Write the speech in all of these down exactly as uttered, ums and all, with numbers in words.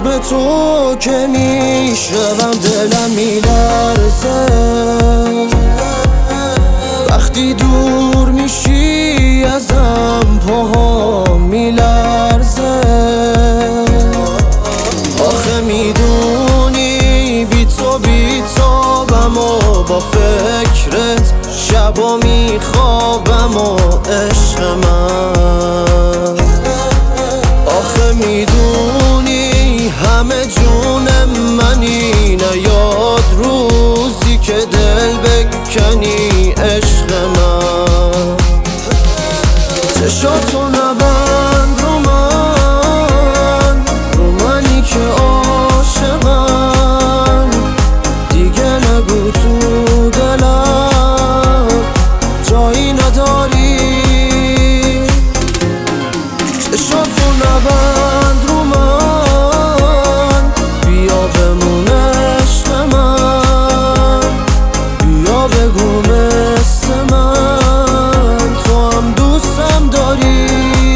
اسم تو که میشنوم دلم میلرزه، وقتی دور میشی ازم پاها میلرزه. آخه میدونی بی تو بی تابم و با فکرت شبا میخوابم و عشق من. آخه میدونی همه جون منی، نیاد روزی که دل بکنی عشق من. چشاتو نبند رو من، رو منی که عاشقم، دیگه نگو تو دلم جایی نداری. چشاتو نبند رو من، بیا بمون عشق من، بیا بگو مثل من تو هم دوستم داری.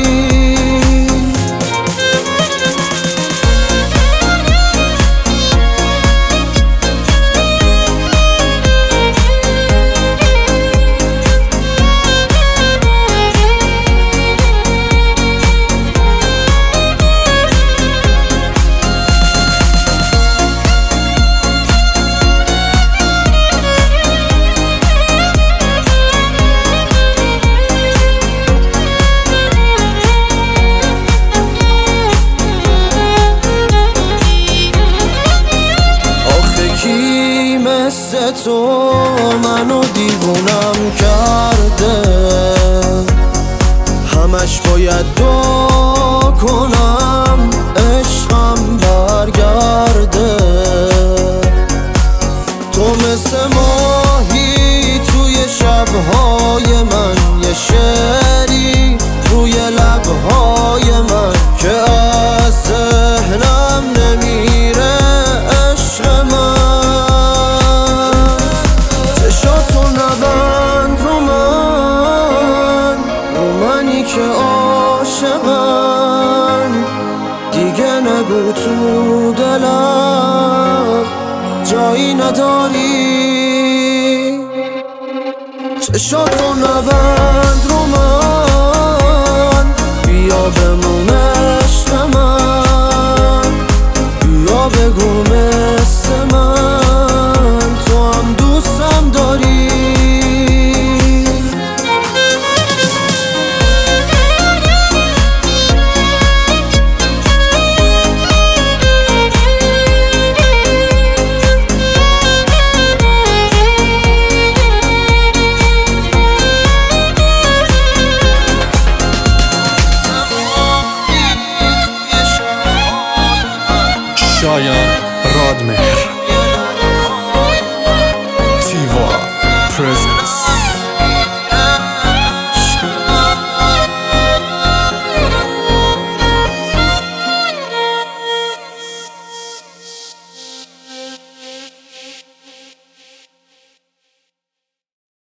مثل تو منو دیوونم کرده، همش باید دعا کنم عشقم برگرده. تو مثل ماهی توی شبهای من، یه شعری روی لبهای من که از ذهنم نمیره عشق من. که عاشقم، دیگه نگو تو دلم جایی نداری. چشاتو نبند رو من، بیا بمون عشق من، بیا بگو مثل من تو هم دوستم داری. شایان